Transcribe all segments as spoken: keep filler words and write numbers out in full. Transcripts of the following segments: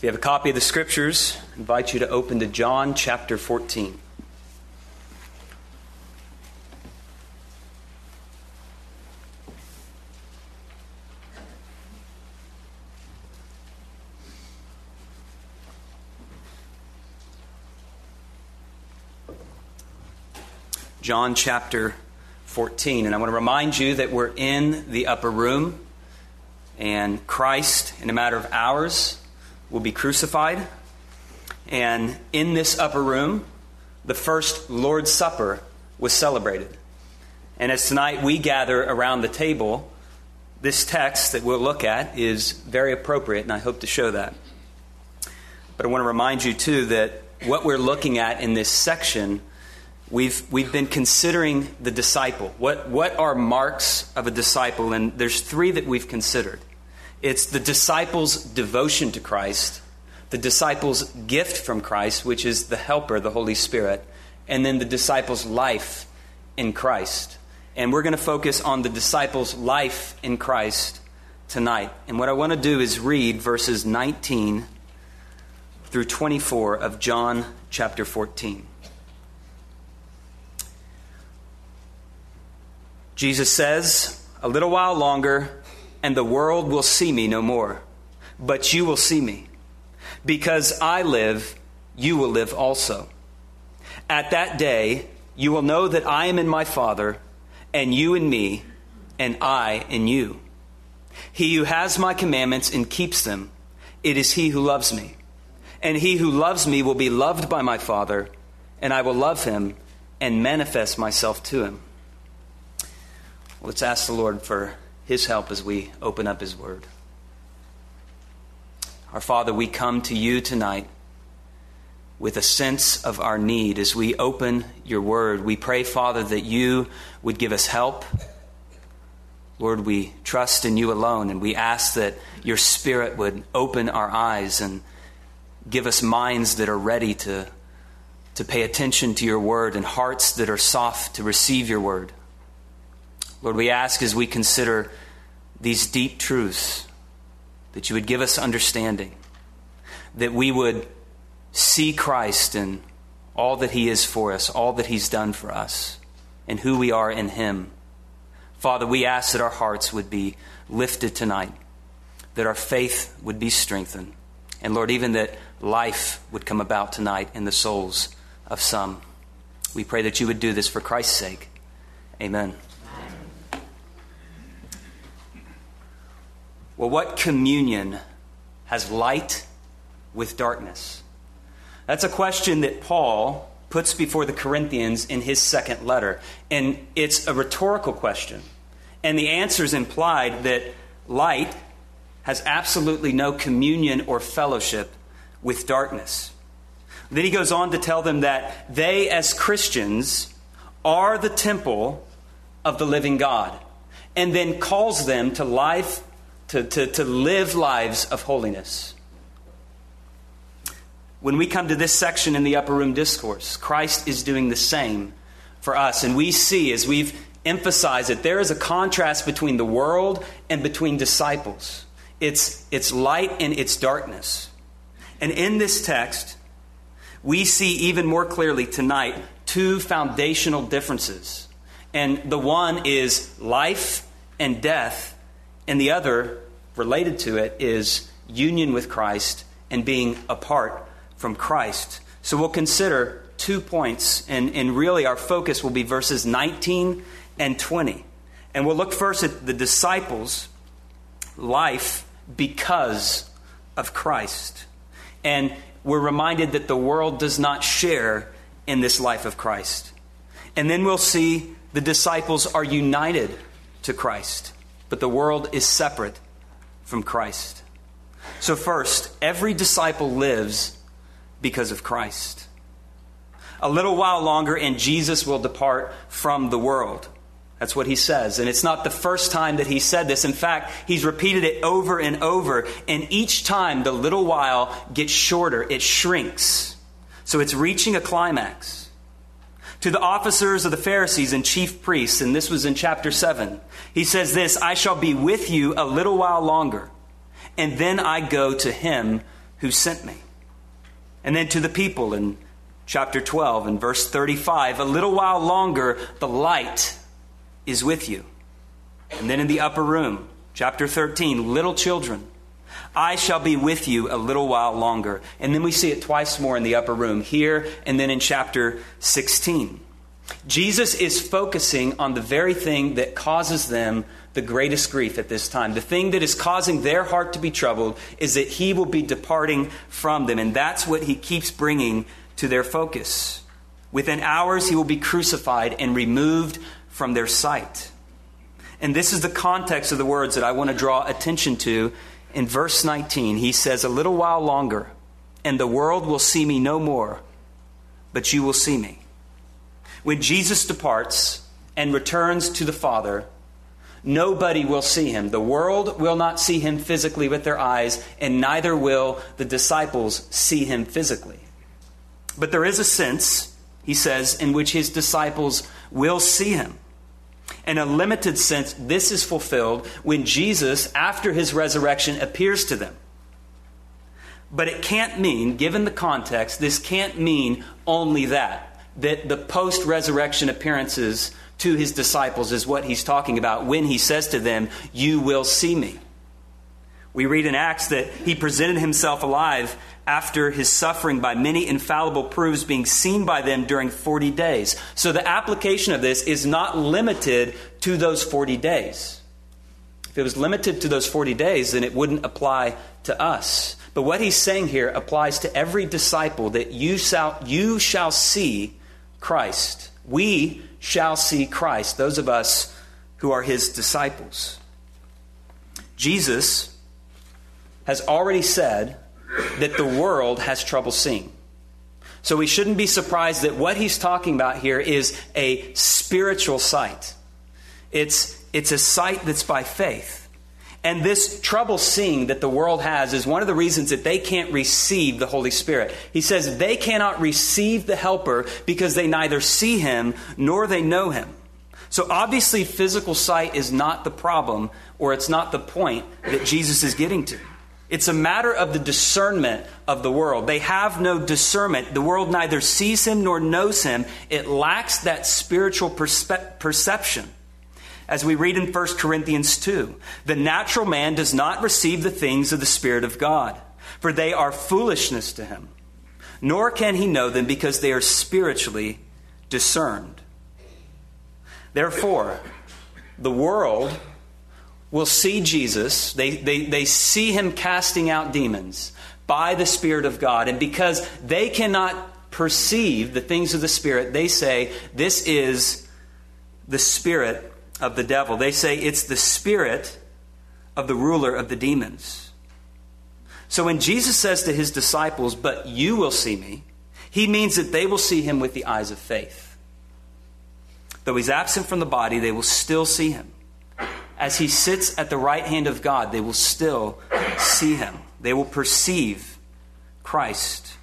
If you have a copy of the Scriptures, I invite you to open to John chapter fourteen. John chapter fourteen. And I want to remind you that we're in the upper room, and Christ, in a matter of hours, will be crucified. And in this upper room, the first Lord's Supper was celebrated. And as tonight we gather around the table, this text that we'll look at is very appropriate, and I hope to show that. But I want to remind you, too, that what we're looking at in this section, we've we've been considering the disciple. What, what are marks of a disciple? And there's three that we've considered. It's the disciple's devotion to Christ, the disciple's gift from Christ, which is the helper, the Holy Spirit, and then the disciple's life in Christ. And we're going to focus on the disciple's life in Christ tonight. And what I want to do is read verses nineteen through twenty-four of John chapter fourteen. Jesus says, "A little while longer, and the world will see me no more. But you will see me. Because I live, you will live also. At that day, you will know that I am in my Father, and you in me, and I in you. He who has my commandments and keeps them, it is he who loves me. And he who loves me will be loved by my Father, and I will love him and manifest myself to him." Let's ask the Lord for His help as we open up His Word. Our Father, we come to you tonight with a sense of our need. As we open your Word, we pray, Father, that you would give us help. Lord, we trust in you alone, and we ask that your Spirit would open our eyes and give us minds that are ready to, to pay attention to your Word and hearts that are soft to receive your Word. Lord, we ask as we consider these deep truths that you would give us understanding, that we would see Christ in all that he is for us, all that he's done for us, and who we are in him. Father, we ask that our hearts would be lifted tonight, that our faith would be strengthened, and Lord, even that life would come about tonight in the souls of some. We pray that you would do this for Christ's sake. Amen. Well, what communion has light with darkness? That's a question that Paul puts before the Corinthians in his second letter. And it's a rhetorical question. And the answer is implied that light has absolutely no communion or fellowship with darkness. Then he goes on to tell them that they, as Christians, are the temple of the living God. And then calls them to life To, to, to live lives of holiness. When we come to this section in the Upper Room Discourse, Christ is doing the same for us. And we see, as we've emphasized it, there is a contrast between the world and between disciples. It's, it's light and it's darkness. And in this text, we see even more clearly tonight two foundational differences. And the one is life and death, and the other, related to it, is union with Christ and being apart from Christ. So we'll consider two points, and, and really our focus will be verses nineteen and twenty. And we'll look first at the disciples' life because of Christ. And we're reminded that the world does not share in this life of Christ. And then we'll see the disciples are united to Christ, but the world is separate from Christ. So first, every disciple lives because of Christ. A little while longer and Jesus will depart from the world. That's what he says. And it's not the first time that he said this. In fact, he's repeated it over and over. And each time the little while gets shorter. It shrinks. So it's reaching a climax. To the officers of the Pharisees and chief priests, and this was in chapter seven, he says this, "I shall be with you a little while longer, and then I go to him who sent me. And then to the people in chapter twelve and verse thirty-five, a little while longer, the light is with you. And then in the upper room, chapter thirteen, little children, I shall be with you a little while longer. And then we see it twice more in the upper room, here and then in chapter sixteen. Jesus is focusing on the very thing that causes them the greatest grief at this time. The thing that is causing their heart to be troubled is that he will be departing from them. And that's what he keeps bringing to their focus. Within hours, he will be crucified and removed from their sight. And this is the context of the words that I want to draw attention to. In verse nineteen, he says, a little while longer, and the world will see me no more, but you will see me. When Jesus departs and returns to the Father, nobody will see him. The world will not see him physically with their eyes, and neither will the disciples see him physically. But there is a sense, he says, in which his disciples will see him. In a limited sense, this is fulfilled when Jesus, after his resurrection, appears to them. But it can't mean, given the context, this can't mean only that. That the post-resurrection appearances to his disciples is what he's talking about when he says to them, you will see me. We read in Acts that he presented himself alive after his suffering by many infallible proofs, being seen by them during forty days. So the application of this is not limited to those forty days. If it was limited to those forty days, then it wouldn't apply to us. But what he's saying here applies to every disciple, that you shall, you shall see Christ. We shall see Christ, those of us who are his disciples. Jesus has already said that the world has trouble seeing. So we shouldn't be surprised that what he's talking about here is a spiritual sight. It's, it's a sight that's by faith. And this trouble seeing that the world has is one of the reasons that they can't receive the Holy Spirit. He says they cannot receive the Helper because they neither see him nor they know him. So obviously physical sight is not the problem, or it's not the point that Jesus is getting to. It's a matter of the discernment of the world. They have no discernment. The world neither sees him nor knows him. It lacks that spiritual perspe- perception. As we read in First Corinthians two, the natural man does not receive the things of the Spirit of God, for they are foolishness to him. Nor can he know them because they are spiritually discerned. Therefore, the world will see Jesus. They, they, they see him casting out demons by the Spirit of God. And because they cannot perceive the things of the Spirit, they say this is the spirit of the devil. They say it's the spirit of the ruler of the demons. So when Jesus says to his disciples, but you will see me, he means that they will see him with the eyes of faith. Though he's absent from the body, they will still see him. As he sits at the right hand of God, they will still see him. They will perceive Christ.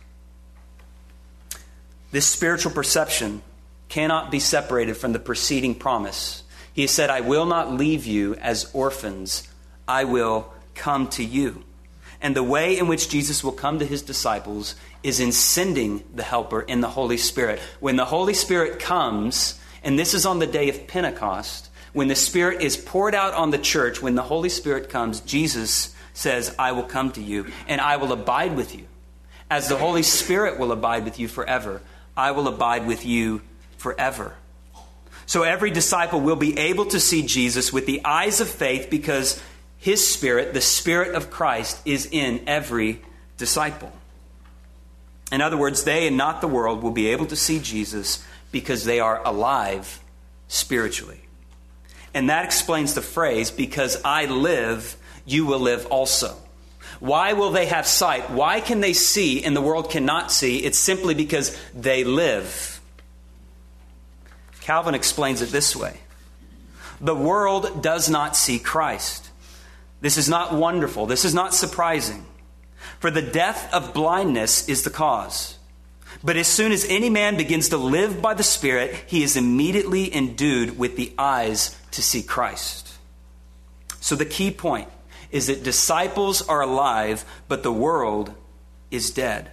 This spiritual perception cannot be separated from the preceding promise. He said, I will not leave you as orphans. I will come to you. And the way in which Jesus will come to his disciples is in sending the Helper in the Holy Spirit. When the Holy Spirit comes, and this is on the day of Pentecost, when the Spirit is poured out on the church, when the Holy Spirit comes, Jesus says, I will come to you and I will abide with you. As the Holy Spirit will abide with you forever, I will abide with you forever. So every disciple will be able to see Jesus with the eyes of faith because his Spirit, the Spirit of Christ, is in every disciple. In other words, they and not the world will be able to see Jesus because they are alive spiritually. And that explains the phrase, because I live, you will live also. Why will they have sight? Why can they see and the world cannot see? It's simply because they live. Calvin explains it this way. The world does not see Christ. This is not wonderful. This is not surprising. For the death of blindness is the cause. But as soon as any man begins to live by the Spirit, he is immediately endued with the eyes to see Christ. So the key point is that disciples are alive, but the world is dead.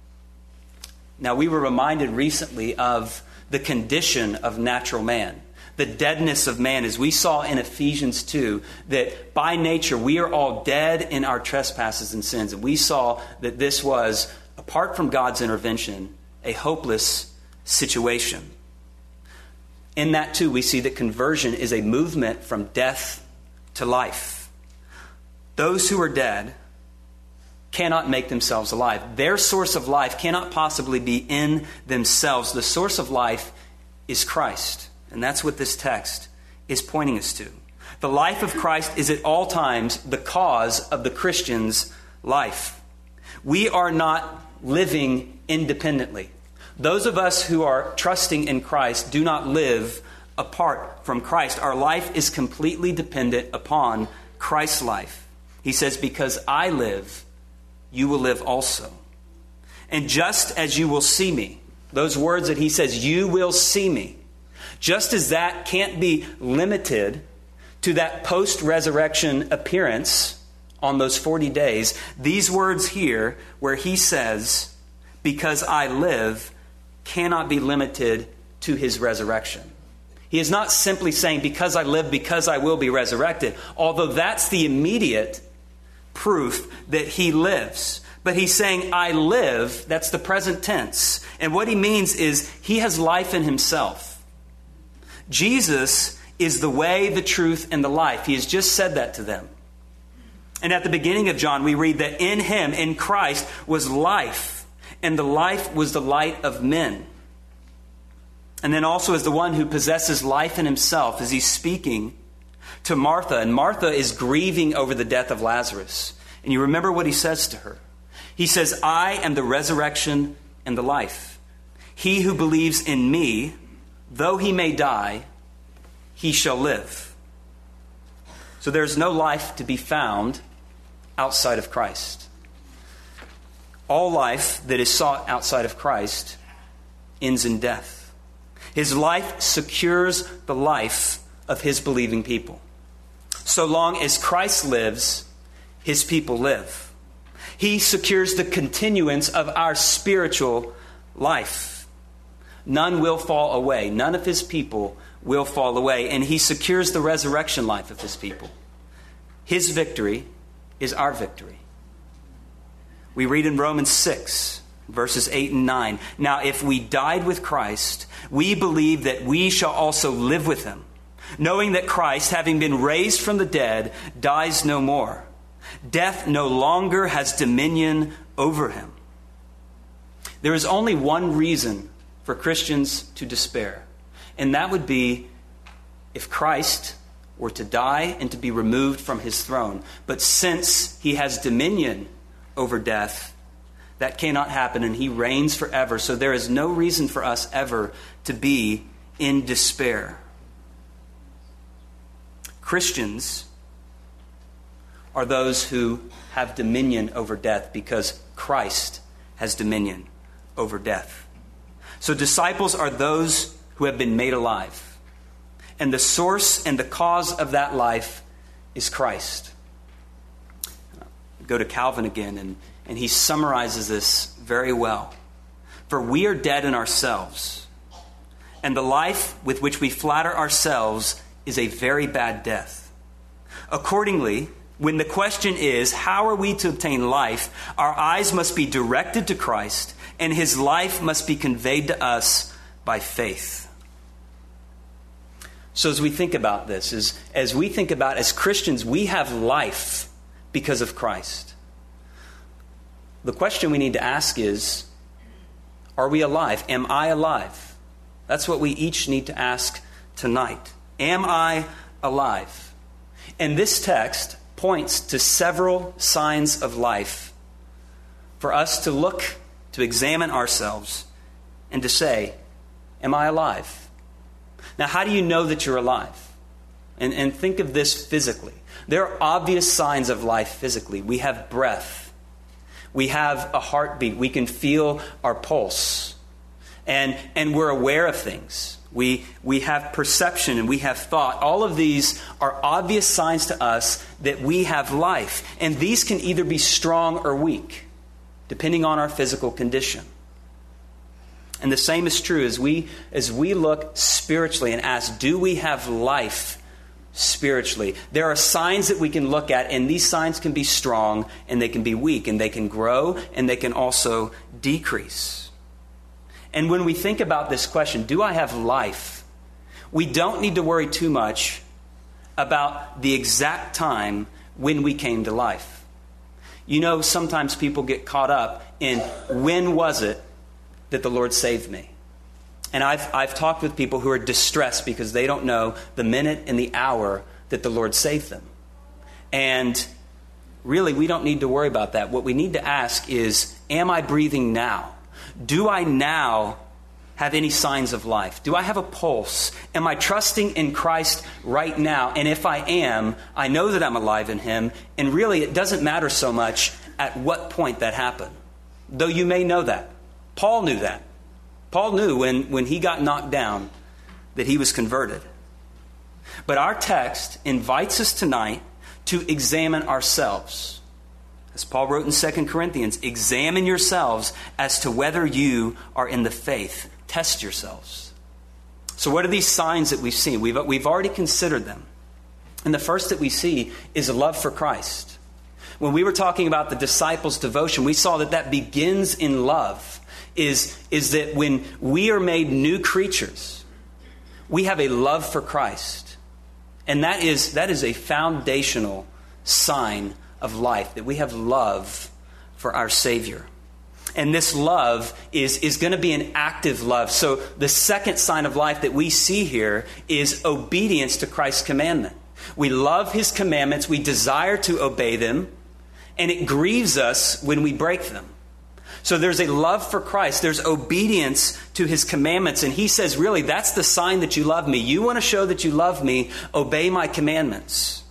Now, we were reminded recently of the condition of natural man, the deadness of man, as we saw in Ephesians two, that by nature we are all dead in our trespasses and sins. And we saw that this was, apart from God's intervention, a hopeless situation. In that too, we see that conversion is a movement from death to life. Those who are dead cannot make themselves alive. Their source of life cannot possibly be in themselves. The source of life is Christ. And that's what this text is pointing us to. The life of Christ is at all times the cause of the Christian's life. We are not living independently. Those of us who are trusting in Christ do not live apart from Christ. Our life is completely dependent upon Christ's life. He says, because I live, you will live also. And just as you will see me, those words that he says, you will see me, just as that can't be limited to that post-resurrection appearance on those forty days, these words here where he says, because I live, cannot be limited to his resurrection. He is not simply saying, because I live, because I will be resurrected, although that's the immediate proof that he lives. But he's saying, I live, that's the present tense. And what he means is he has life in himself. Jesus is the way, the truth, and the life. He has just said that to them. And at the beginning of John, we read that in him, in Christ, was life, and the life was the light of men. And then also as the one who possesses life in himself, as he's speaking to Martha. And Martha is grieving over the death of Lazarus. And you remember what he says to her. He says, I am the resurrection and the life. He who believes in me, though he may die, he shall live. So there's no life to be found outside of Christ. All life that is sought outside of Christ ends in death. His life secures the life of his believing people. So long as Christ lives, his people live. He secures the continuance of our spiritual life. None will fall away. None of his people will fall away. And he secures the resurrection life of his people. His victory is our victory. We read in Romans six, verses eight and nine. Now, if we died with Christ, we believe that we shall also live with him, knowing that Christ, having been raised from the dead, dies no more. Death no longer has dominion over him. There is only one reason for Christians to despair, and that would be if Christ were to die and to be removed from his throne. But since he has dominion over death, that cannot happen, and he reigns forever. So there is no reason for us ever to be in despair. Christians are those who have dominion over death because Christ has dominion over death. So disciples are those who have been made alive. And the source and the cause of that life is Christ. Go to Calvin again, and, and he summarizes this very well. For we are dead in ourselves, and the life with which we flatter ourselves is a very bad death. Accordingly, when the question is, how are we to obtain life, our eyes must be directed to Christ, and his life must be conveyed to us by faith. So as we think about this, as, as we think about, as Christians, we have life because of Christ. The question we need to ask is, are we alive? Am I alive? That's what we each need to ask tonight. Am I alive? And this text points to several signs of life for us to look, to examine ourselves, and to say, am I alive? Now, how do you know that you're alive? And, and think of this physically. There are obvious signs of life physically. We have breath. We have a heartbeat. We can feel our pulse. And, and we're aware of things. We, we have perception and we have thought. All of these are obvious signs to us that we have life. And these can either be strong or weak, depending on our physical condition. And the same is true as we, as we look spiritually and ask, do we have life spiritually? There are signs that we can look at, and these signs can be strong and they can be weak, and they can grow and they can also decrease. And when we think about this question, do I have life? We don't need to worry too much about the exact time when we came to life. You know, sometimes people get caught up in when was it that the Lord saved me? And I've, I've talked with people who are distressed because they don't know the minute and the hour that the Lord saved them. And really, we don't need to worry about that. What we need to ask is, am I breathing now? Do I now have any signs of life? Do I have a pulse? Am I trusting in Christ right now? And if I am, I know that I'm alive in Him. And really, it doesn't matter so much at what point that happened. Though you may know that. Paul knew that. Paul knew when, when he got knocked down that he was converted. But our text invites us tonight to examine ourselves. As Paul wrote in Second Corinthians, examine yourselves as to whether you are in the faith. Test yourselves. So what are these signs that we've seen? We've, we've already considered them. And the first that we see is a love for Christ. When we were talking about the disciples' devotion, we saw that that begins in love. Is, is that when we are made new creatures, we have a love for Christ. And that is, that is a foundational sign of life, that we have love for our Savior. And this love is, is going to be an active love. So the second sign of life that we see here is obedience to Christ's commandment. We love His commandments, we desire to obey them, and it grieves us when we break them. So there's a love for Christ. There's obedience to His commandments. And He says, really, that's the sign that you love me. You want to show that you love me, obey my commandments.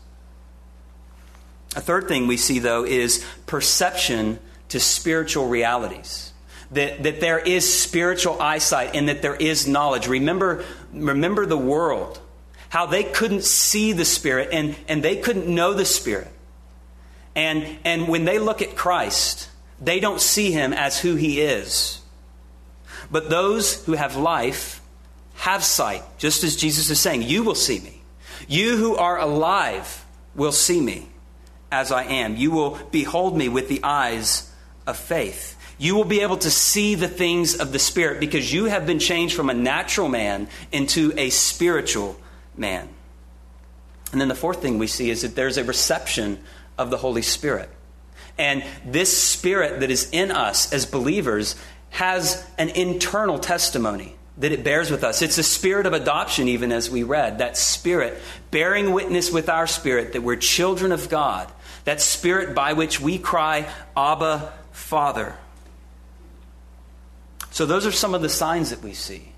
A third thing we see, though, is perception to spiritual realities. That, that there is spiritual eyesight and that there is knowledge. Remember, remember the world, how they couldn't see the Spirit and, and they couldn't know the Spirit. And, and when they look at Christ, they don't see Him as who He is. But those who have life have sight. Just as Jesus is saying, you will see me. You who are alive will see me as I am. You will behold me with the eyes of faith. You will be able to see the things of the Spirit because you have been changed from a natural man into a spiritual man. And then the fourth thing we see is that there's a reception of the Holy Spirit. And this Spirit that is in us as believers has an internal testimony that it bears with us. It's a spirit of adoption, even as we read. That Spirit bearing witness with our spirit that we're children of God. That Spirit by which we cry, Abba, Father. So those are some of the signs that we see.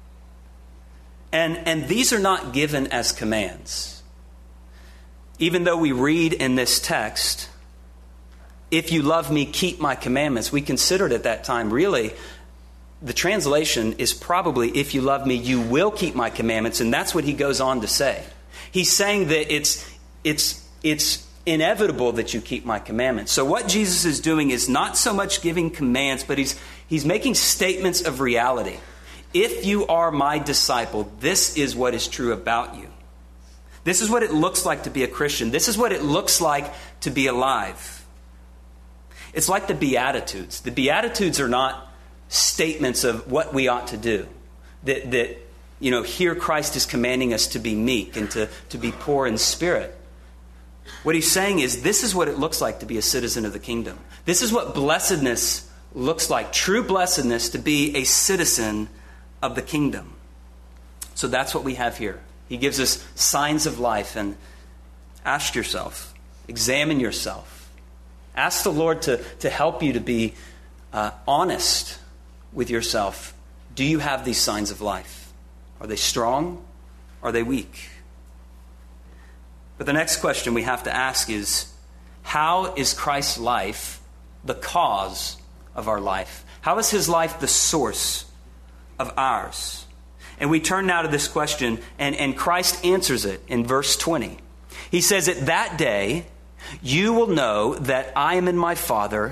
And, and these are not given as commands. Even though we read in this text, if you love me, keep my commandments. We considered at that time, really, the translation is probably, if you love me, you will keep my commandments. And that's what he goes on to say. He's saying that it's, it's, it's inevitable that you keep my commandments. So what Jesus is doing is not so much giving commands, but he's, he's making statements of reality. If you are my disciple, this is what is true about you. This is what it looks like to be a Christian. This is what it looks like to be alive. It's like the Beatitudes. The Beatitudes are not statements of what we ought to do. That, that you know, here Christ is commanding us to be meek and to, to be poor in spirit. What he's saying is this is what it looks like to be a citizen of the kingdom. This is what blessedness looks like. True blessedness to be a citizen of the kingdom. So that's what we have here. He gives us signs of life. And ask yourself, examine yourself. Ask the Lord to, to help you to be uh, honest with yourself. Do you have these signs of life? Are they strong? Are they weak? But the next question we have to ask is, how is Christ's life the cause of our life? How is His life the source of ours? And we turn now to this question, and, and Christ answers it in verse twenty. He says, at that day, you will know that I am in my Father,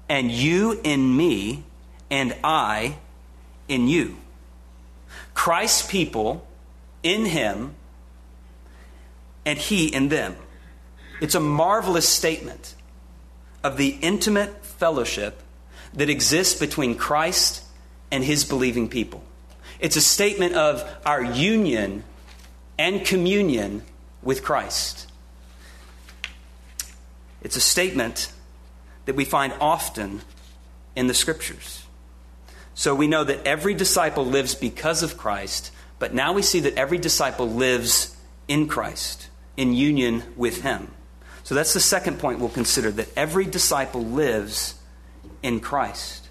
and you in me, and I in you. Christ's people in him, and he in them. It's a marvelous statement of the intimate fellowship that exists between Christ and his believing people. It's a statement of our union and communion with Christ. It's a statement that we find often in the Scriptures. So we know that every disciple lives because of Christ, but now we see that every disciple lives in Christ, in union with him. So that's the second point we'll consider, that every disciple lives in Christ.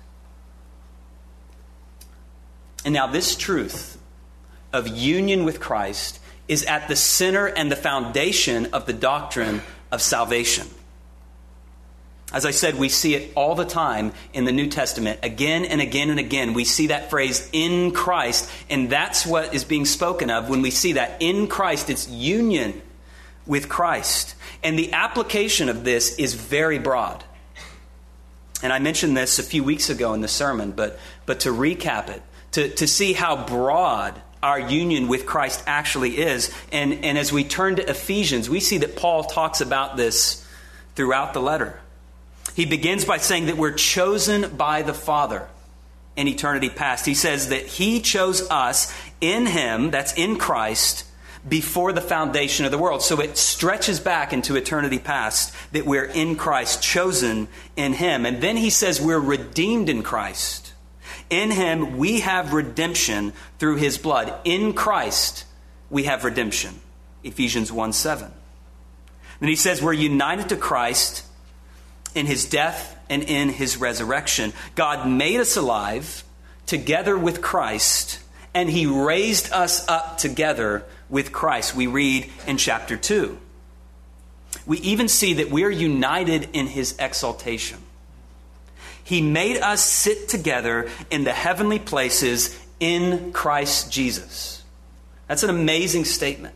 And now this truth of union with Christ is at the center and the foundation of the doctrine of salvation. As I said, we see it all the time in the New Testament. Again and again and again, we see that phrase, in Christ. And that's what is being spoken of when we see that. In Christ, it's union with Christ. And the application of this is very broad. And I mentioned this a few weeks ago in the sermon, but, but to recap it, to, to see how broad our union with Christ actually is. And, and as we turn to Ephesians, we see that Paul talks about this throughout the letter. He begins by saying that we're chosen by the Father in eternity past. He says that he chose us in him, that's in Christ, before the foundation of the world. So it stretches back into eternity past that we're in Christ, chosen in him. And then he says we're redeemed in Christ. In him we have redemption through his blood. In Christ we have redemption. Ephesians one seven. Then he says we're united to Christ in his death and in his resurrection. God made us alive together with Christ, and he raised us up together with Christ. We read in chapter two. We even see that we're united in his exaltation. He made us sit together in the heavenly places in Christ Jesus. That's an amazing statement.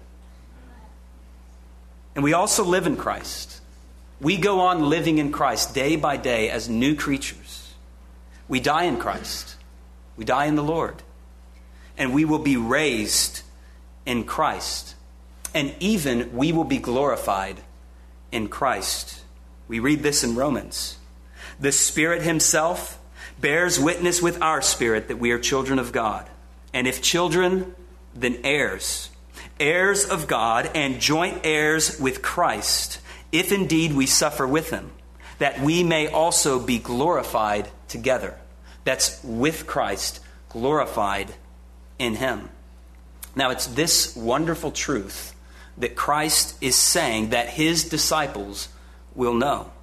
And we also live in Christ. We go on living in Christ day by day as new creatures. We die in Christ. We die in the Lord. And we will be raised in Christ. And even we will be glorified in Christ. We read this in Romans. The Spirit himself bears witness with our spirit that we are children of God. And if children, then heirs. Heirs of God and joint heirs with Christ, if indeed we suffer with him, that we may also be glorified together. That's with Christ, glorified in him. Now it's this wonderful truth that Christ is saying that his disciples will know.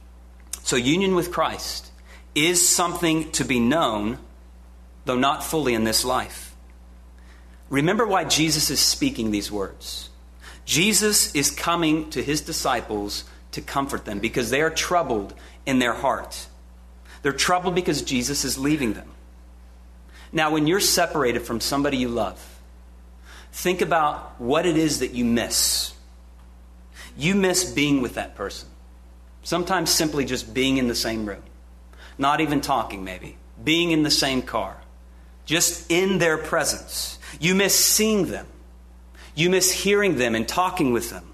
So union with Christ is something to be known, though not fully in this life. Remember why Jesus is speaking these words. Jesus is coming to his disciples to comfort them because they are troubled in their heart. They're troubled because Jesus is leaving them. Now, when you're separated from somebody you love, think about what it is that you miss. You miss being with that person. Sometimes simply just being in the same room. Not even talking, maybe. Being in the same car. Just in their presence. You miss seeing them. You miss hearing them and talking with them.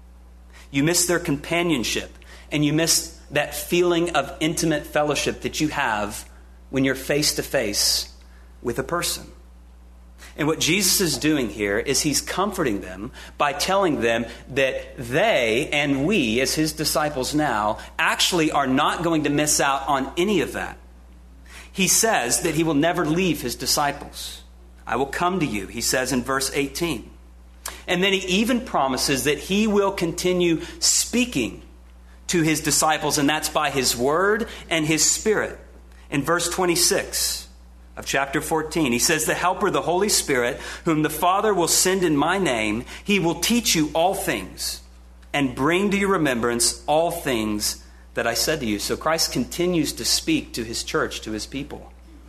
You miss their companionship. And you miss that feeling of intimate fellowship that you have when you're face to face with a person. And what Jesus is doing here is he's comforting them by telling them that they and we, as his disciples now, actually are not going to miss out on any of that. He says that he will never leave his disciples. I will come to you, he says in verse eighteen. And then he even promises that he will continue speaking to his disciples, and that's by his word and his spirit. In verse twenty-six of chapter fourteen, he says, the Helper, the Holy Spirit, whom the Father will send in my name, he will teach you all things and bring to your remembrance all things that I said to you. So Christ continues to speak to his church, to his people.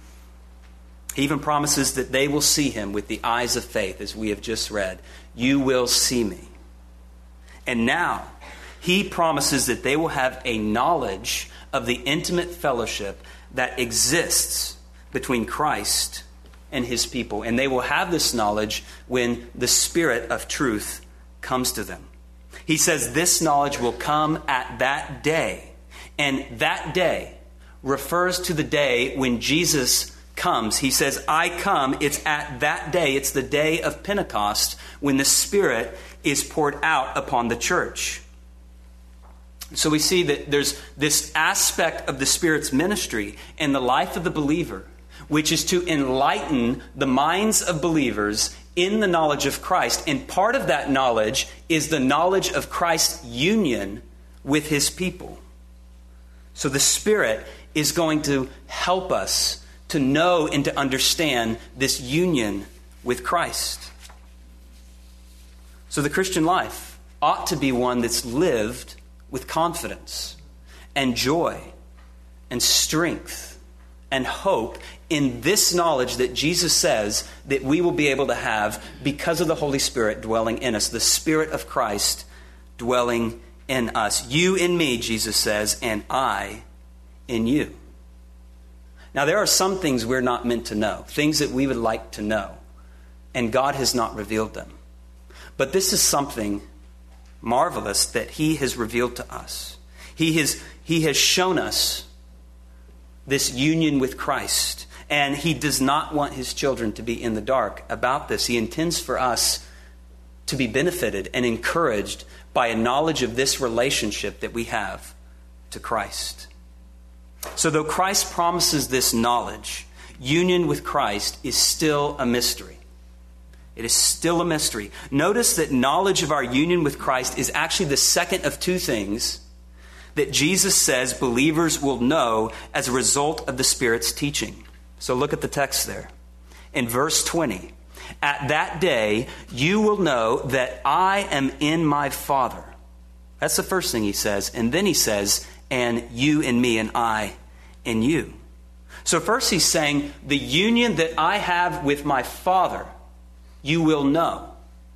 He even promises that they will see him with the eyes of faith, as we have just read. You will see me. And now, he promises that they will have a knowledge of the intimate fellowship that exists between Christ and his people. And they will have this knowledge when the Spirit of truth comes to them. He says this knowledge will come at that day. And that day refers to the day when Jesus comes. He says, I come. It's at that day. It's the day of Pentecost when the Spirit is poured out upon the church. So we see that there's this aspect of the Spirit's ministry in the life of the believer, which is to enlighten the minds of believers in the knowledge of Christ. And part of that knowledge is the knowledge of Christ's union with his people. So the Spirit is going to help us to know and to understand this union with Christ. So the Christian life ought to be one that's lived with confidence and joy and strength and hope in this knowledge that Jesus says that we will be able to have because of the Holy Spirit dwelling in us, the Spirit of Christ dwelling in us. You in me, Jesus says, and I in you. Now, there are some things we're not meant to know, things that we would like to know, and God has not revealed them. But this is something marvelous that he has revealed to us. He has, he has shown us this union with Christ, and he does not want his children to be in the dark about this. He intends for us to be benefited and encouraged by a knowledge of this relationship that we have to Christ. So though Christ promises this knowledge, union with Christ is still a mystery. It is still a mystery. Notice that knowledge of our union with Christ is actually the second of two things that Jesus says believers will know as a result of the Spirit's teaching. So look at the text there. In verse twenty, at that day you will know that I am in my Father. That's the first thing he says. And then he says, and you in me and I in you. So first he's saying the union that I have with my Father, you will know.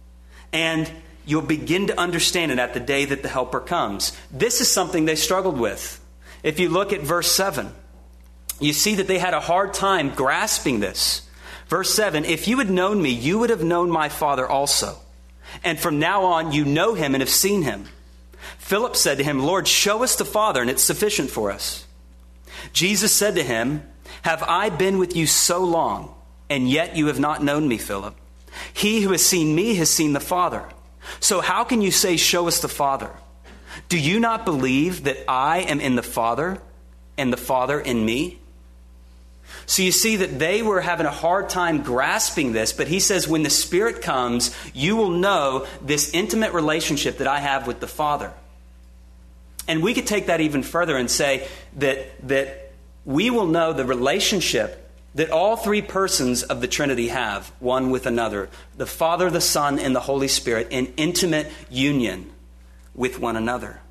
And you'll begin to understand it at the day that the Helper comes. This is something they struggled with. If you look at verse seven, you see that they had a hard time grasping this. Verse seven, if you had known me, you would have known my Father also. And from now on, you know him and have seen him. Philip said to him, Lord, show us the Father, and it's sufficient for us. Jesus said to him, have I been with you so long, and yet you have not known me, Philip? He who has seen me has seen the Father. So how can you say, show us the Father? Do you not believe that I am in the Father, and the Father in me? So you see that they were having a hard time grasping this, but he says when the Spirit comes, you will know this intimate relationship that I have with the Father. And we could take that even further and say that, that we will know the relationship that all three persons of the Trinity have, one with another. The Father, the Son, and the Holy Spirit in intimate union with one another.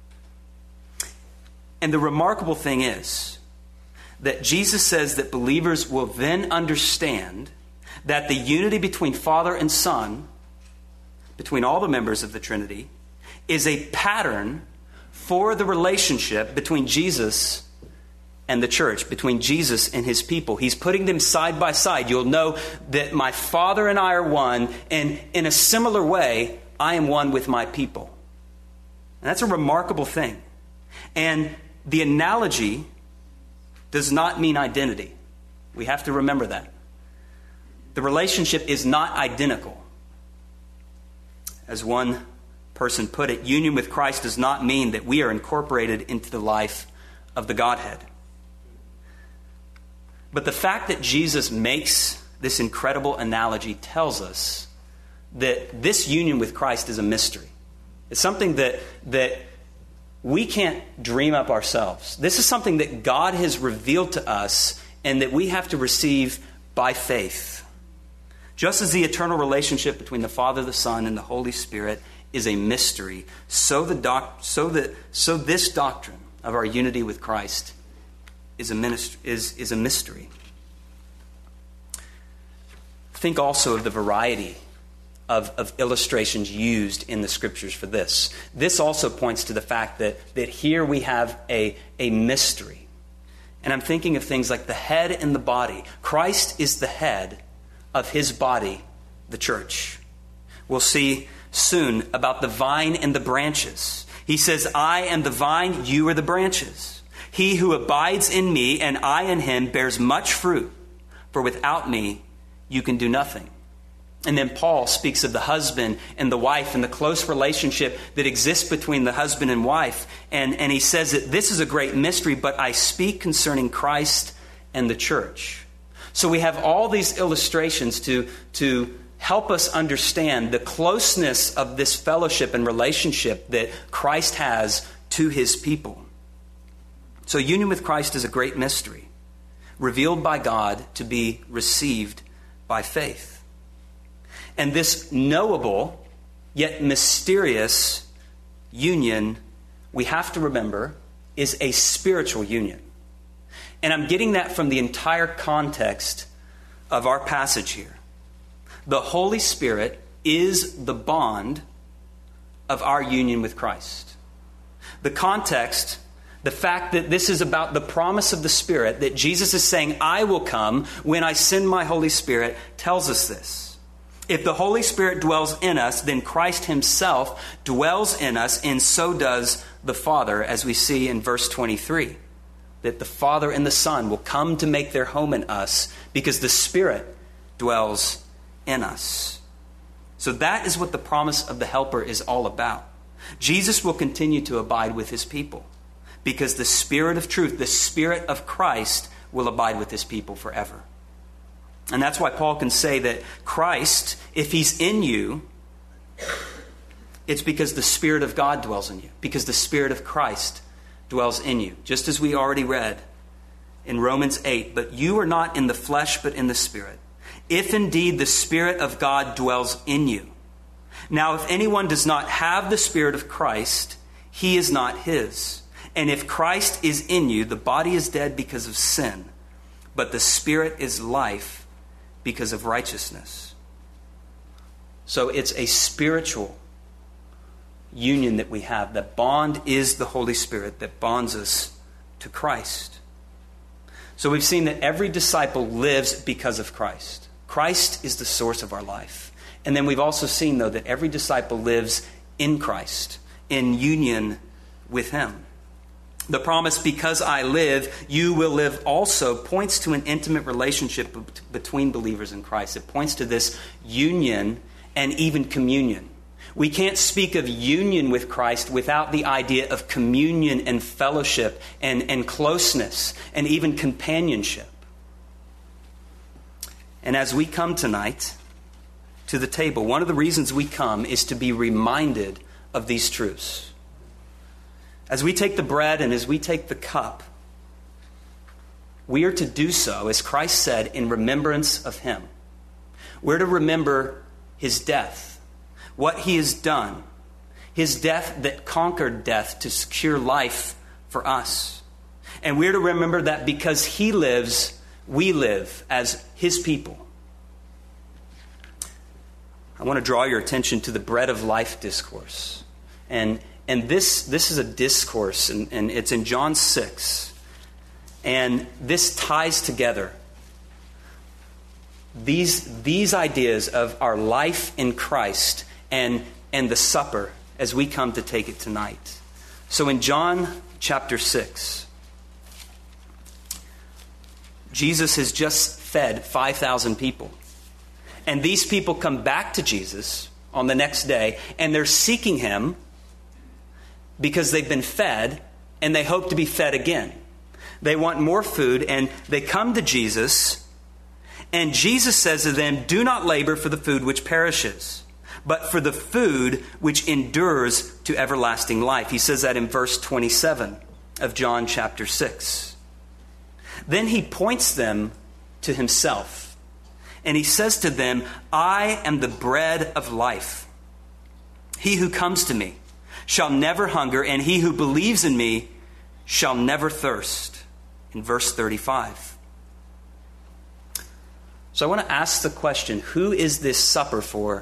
And the remarkable thing is that Jesus says that believers will then understand that the unity between Father and Son, between all the members of the Trinity, is a pattern for the relationship between Jesus and the church, between Jesus and his people. He's putting them side by side. You'll know that my Father and I are one, and in a similar way, I am one with my people. And that's a remarkable thing. And the analogy does not mean identity. We have to remember that. The relationship is not identical. As one person put it, union with Christ does not mean that we are incorporated into the life of the Godhead. But the fact that Jesus makes this incredible analogy tells us that this union with Christ is a mystery. It's something that, that we can't dream up ourselves. This is something that God has revealed to us and that we have to receive by faith. Just as the eternal relationship between the Father, the Son, and the Holy Spirit is a mystery, so the doc, so the so this doctrine of our unity with Christ is a ministry, is, is a mystery. Think also of the variety of, of illustrations used in the scriptures for this. This also points to the fact that, that here we have a, a mystery. And I'm thinking of things like the head and the body. Christ is the head of his body, the church. We'll see soon about the vine and the branches. He says, I am the vine, you are the branches. He who abides in me and I in him bears much fruit, for without me you can do nothing. And then Paul speaks of the husband and the wife and the close relationship that exists between the husband and wife. And, and he says that this is a great mystery, but I speak concerning Christ and the church. So we have all these illustrations to, to help us understand the closeness of this fellowship and relationship that Christ has to his people. So union with Christ is a great mystery, revealed by God to be received by faith. And this knowable, yet mysterious union, we have to remember, is a spiritual union. And I'm getting that from the entire context of our passage here. The Holy Spirit is the bond of our union with Christ. The context, the fact that this is about the promise of the Spirit, that Jesus is saying, I will come when I send my Holy Spirit, tells us this. If the Holy Spirit dwells in us, then Christ himself dwells in us, and so does the Father, as we see in verse twenty-three. That the Father and the Son will come to make their home in us because the Spirit dwells in us. So that is what the promise of the Helper is all about. Jesus will continue to abide with his people because the Spirit of truth, the Spirit of Christ, will abide with his people forever. And that's why Paul can say that Christ, if he's in you, it's because the Spirit of God dwells in you, because the Spirit of Christ dwells in you. Just as we already read in Romans eight, but you are not in the flesh, but in the Spirit, if indeed the Spirit of God dwells in you. Now, if anyone does not have the Spirit of Christ, he is not his. And if Christ is in you, the body is dead because of sin, but the Spirit is life because of righteousness. So it's a spiritual union that we have. The bond is the Holy Spirit that bonds us to Christ. So we've seen that every disciple lives because of Christ. Christ is the source of our life. And then we've also seen, though, that every disciple lives in Christ, in union with him. The promise, because I live, you will live also, points to an intimate relationship between believers in Christ. It points to this union and even communion. We can't speak of union with Christ without the idea of communion and fellowship and, and closeness and even companionship. And as we come tonight to the table, one of the reasons we come is to be reminded of these truths. As we take the bread and as we take the cup, we are to do so, as Christ said, in remembrance of him. We're to remember his death, what he has done, his death that conquered death to secure life for us. And we're to remember that because he lives, we live as his people. I want to draw your attention to the bread of life discourse. And And this this is a discourse, and, and it's in John six. And this ties together these, these ideas of our life in Christ and, and the supper as we come to take it tonight. So in John chapter six, Jesus has just fed five thousand people. And these people come back to Jesus on the next day, and they're seeking him because they've been fed and they hope to be fed again. They want more food, and they come to Jesus, and Jesus says to them, do not labor for the food which perishes, but for the food which endures to everlasting life. He says that in verse twenty-seven of John chapter six. Then he points them to himself, and he says to them, I am the bread of life. He who comes to me shall never hunger, and he who believes in me shall never thirst. In verse thirty-five. So I want to ask the question, who is this supper for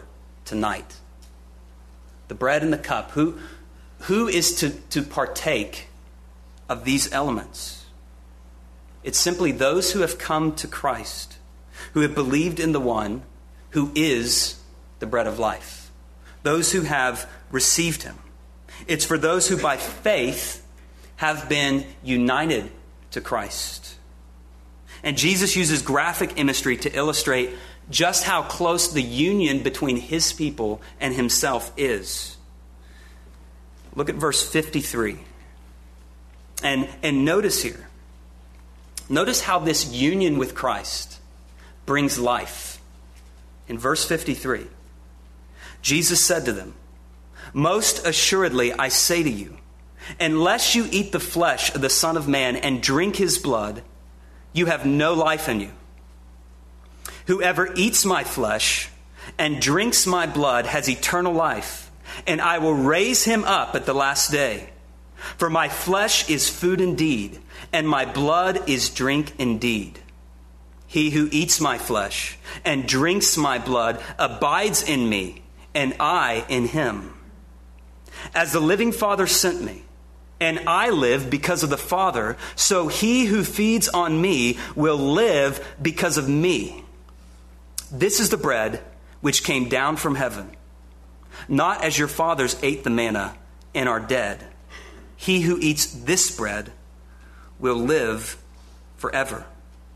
tonight. The bread and the cup. Who, who is to, to partake of these elements? It's simply those who have come to Christ, who have believed in the one who is the bread of life. Those who have received him. It's for those who by faith have been united to Christ. And Jesus uses graphic imagery to illustrate just how close the union between his people and himself is. Look at verse fifty-three. And, and notice here, notice how this union with Christ brings life. In verse fifty-three, Jesus said to them, "Most assuredly I say to you, unless you eat the flesh of the Son of Man and drink his blood, you have no life in you. Whoever eats my flesh and drinks my blood has eternal life, and I will raise him up at the last day. For my flesh is food indeed, and my blood is drink indeed. He who eats my flesh and drinks my blood abides in me, and I in him. As the living Father sent me, and I live because of the Father, so he who feeds on me will live because of me. This is the bread which came down from heaven, not as your fathers ate the manna and are dead. He who eats this bread will live forever."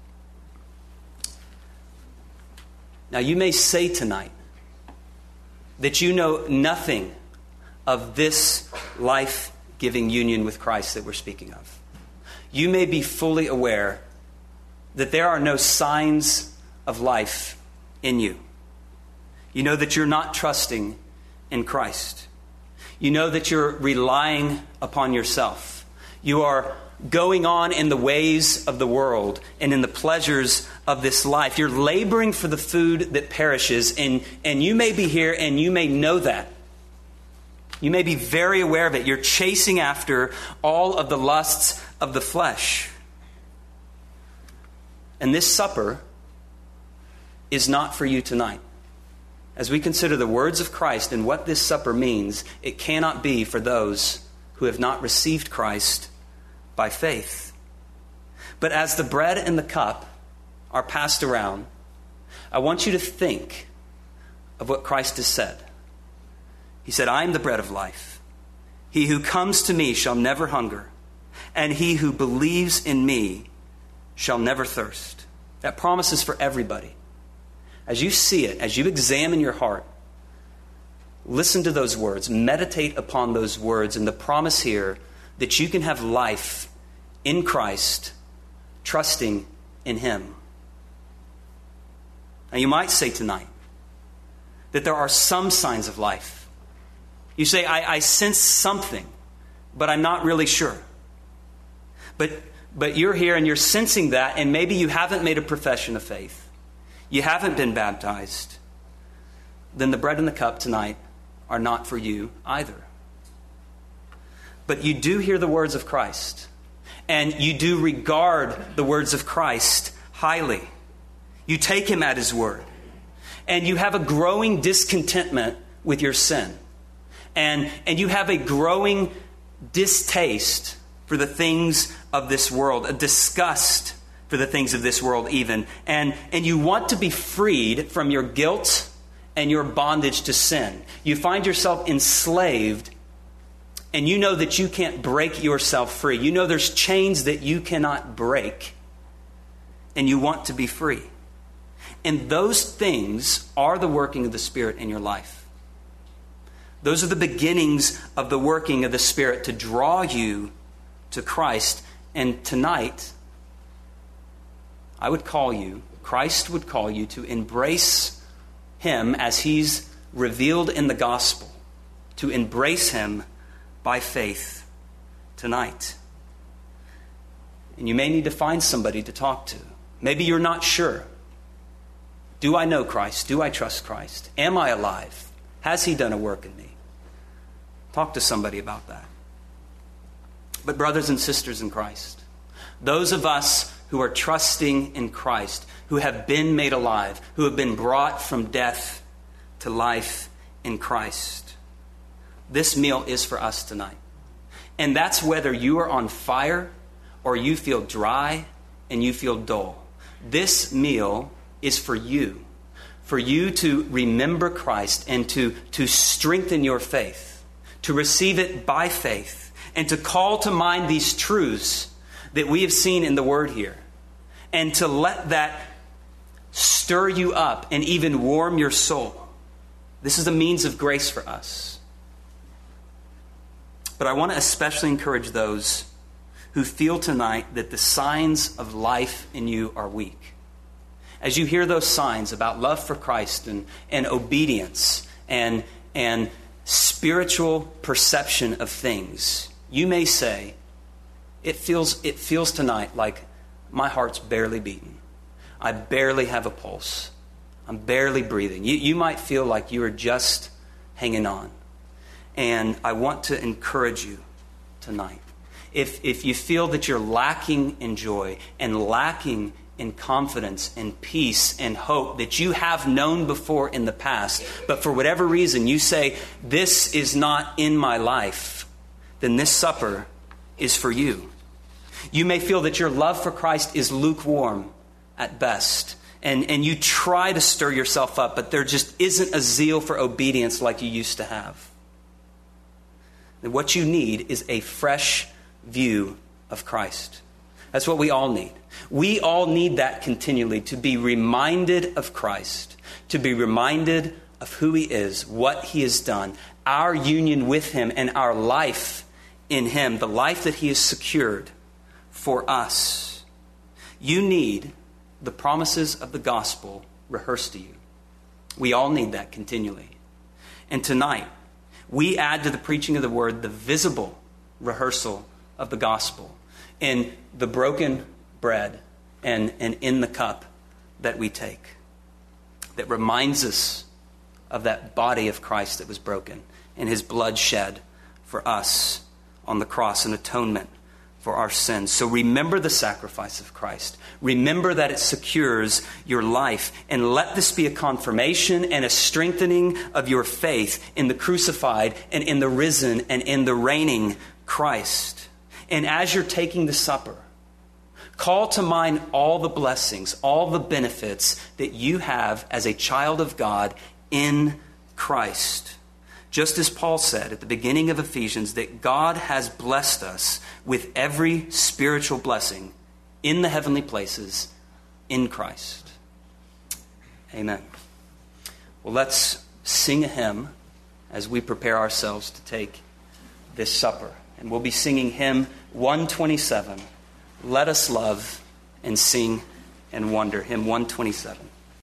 Now you may say tonight that you know nothing of this life-giving union with Christ that we're speaking of. You may be fully aware that there are no signs of life in you. You know that you're not trusting in Christ. You know that you're relying upon yourself. You are going on in the ways of the world and in the pleasures of this life. You're laboring for the food that perishes, and, and you may be here and you may know that. You may be very aware of it. You're chasing after all of the lusts of the flesh. And this supper is not for you tonight. As we consider the words of Christ and what this supper means, it cannot be for those who have not received Christ by faith. But as the bread and the cup are passed around, I want you to think of what Christ has said. He said, "I am the bread of life. He who comes to me shall never hunger, and he who believes in me shall never thirst." That promise is for everybody. As you see it, as you examine your heart, listen to those words, meditate upon those words, and the promise here that you can have life in Christ, trusting in him. Now you might say tonight that there are some signs of life. You say, I, I sense something, but I'm not really sure. But, but you're here and you're sensing that, and maybe you haven't made a profession of faith. You haven't been baptized. Then the bread and the cup tonight are not for you either. But you do hear the words of Christ, and you do regard the words of Christ highly. You take him at his word, and you have a growing discontentment with your sin. And, and you have a growing distaste for the things of this world, a disgust for the things of this world even. And, and you want to be freed from your guilt and your bondage to sin. You find yourself enslaved, and you know that you can't break yourself free. You know there's chains that you cannot break, and you want to be free. And those things are the working of the Spirit in your life. Those are the beginnings of the working of the Spirit to draw you to Christ. And tonight, I would call you, Christ would call you to embrace him as he's revealed in the gospel, to embrace him by faith tonight. And you may need to find somebody to talk to. Maybe you're not sure. Do I know Christ? Do I trust Christ? Am I alive? Has he done a work in me? Talk to somebody about that. But brothers and sisters in Christ, those of us who are trusting in Christ, who have been made alive, who have been brought from death to life in Christ. This meal is for us tonight. And that's whether you are on fire or you feel dry and you feel dull. This meal is for you. For you to remember Christ and to, to strengthen your faith. To receive it by faith. And to call to mind these truths that we have seen in the Word here. And to let that stir you up and even warm your soul. This is a means of grace for us. But I want to especially encourage those who feel tonight that the signs of life in you are weak. As you hear those signs about love for Christ and, and obedience and, and spiritual perception of things, you may say, it feels, it feels tonight like my heart's barely beating. I barely have a pulse. I'm barely breathing. You, you might feel like you are just hanging on. And I want to encourage you tonight. If, if you feel that you're lacking in joy and lacking in confidence and peace and hope that you have known before in the past, but for whatever reason you say, this is not in my life, then this supper is for you. You may feel that your love for Christ is lukewarm at best. And, and you try to stir yourself up, but there just isn't a zeal for obedience like you used to have. And what you need is a fresh view of Christ. That's what we all need. We all need that continually, to be reminded of Christ, to be reminded of who He is, what He has done, our union with Him and our life in Him, the life that He has secured for us. You need the promises of the gospel rehearsed to you. We all need that continually. And tonight, we add to the preaching of the word the visible rehearsal of the gospel in the broken bread and, and in the cup that we take, that reminds us of that body of Christ that was broken and His blood shed for us on the cross, an atonement for our sins. So remember the sacrifice of Christ. Remember that it secures your life. And let this be a confirmation and a strengthening of your faith in the crucified and in the risen and in the reigning Christ. And as you're taking the supper, call to mind all the blessings, all the benefits that you have as a child of God in Christ. Just as Paul said at the beginning of Ephesians, that God has blessed us with every spiritual blessing in the heavenly places in Christ. Amen. Well, let's sing a hymn as we prepare ourselves to take this supper. And we'll be singing hymn one twenty-seven, Let Us Love and Sing and Wonder, hymn one twenty-seven.